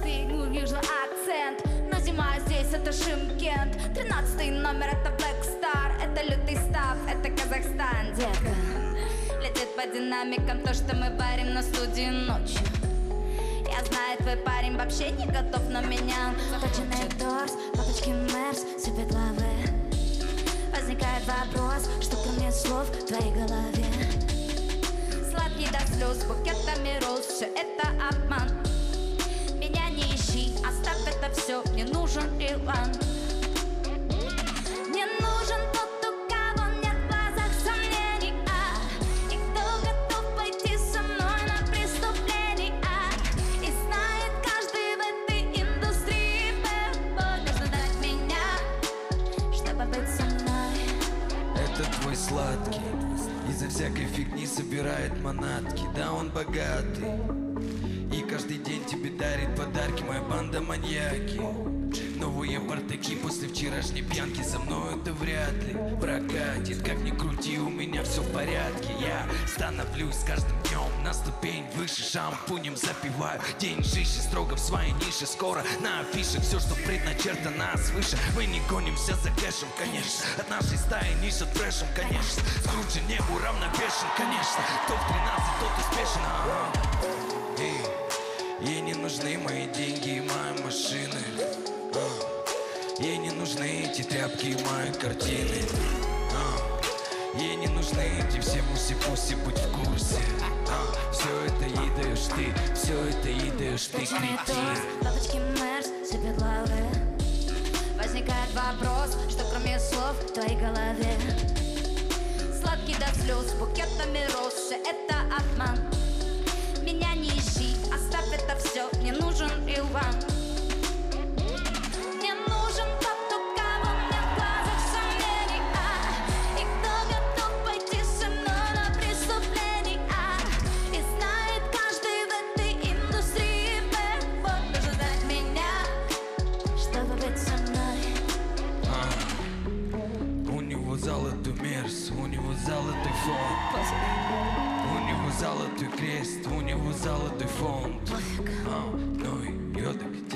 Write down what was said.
ты увижу акцент. Но зима здесь это Шымкент. 13-й номер это Black Star. Это лютый став, это Казахстан, детка. Летит по динамикам то, что мы варим на студии ночью. Я знаю, твой парень вообще не готов на меня. Точенный торс, папочки Мерс, сыпет лавы. Возникает вопрос, что кроме слов в твоей голове. Сладкий до слез, букетами роз, все это обман. Меня не ищи, оставь это все, мне нужен реванш. Мне нужен тот, у кого нет в глазах сомнений, и кто готов пойти со мной на преступление, и знает каждый в этой индустрии пэббой. Нужно дать меня, чтобы быть со мной. Это твой сладкий, из-за всякой фигни собирает манатки. Да, он богатый и каждый день тебе дарит подарки. Моя банда маньяки, новые бартаки после вчерашней пьянки. Со мной это вряд ли прокатит. Как ни крути, у меня все в порядке. Я становлюсь с каждым днем на ступень выше. Шампунем запиваю день жище, строго в своей нише. Скоро на афишах все, что предначертано свыше. Мы не гонимся за кэшем, конечно. От нашей стаи ниша трэшем, конечно. Скручен не уравновешен, конечно. Кто в 13, тот успешен. Ей не нужны мои деньги и мои машины. Ей не нужны эти тряпки и мои картины. Ей не нужны эти все муси-пуси, будь в курсе. Все это ей даешь ты, все это ей даешь ты, кретин. Папочки Мерс, сыпет лавы. Возникает вопрос, что кроме слов в твоей голове. Сладкий до слез, букетами роз, все это обман. Меня не ищи, оставь это все, мне нужен реванш. Мне нужен тот, у кого нет в глазах сомнений, и кто готов пойти со мной на преступление, и знает каждый в этой индустрии пэббой. Нужно знать меня, чтобы быть со мной. У него золотой мерс, у него золотой фон. У него золотой крест, у него золотой фонд. Ну и йодок.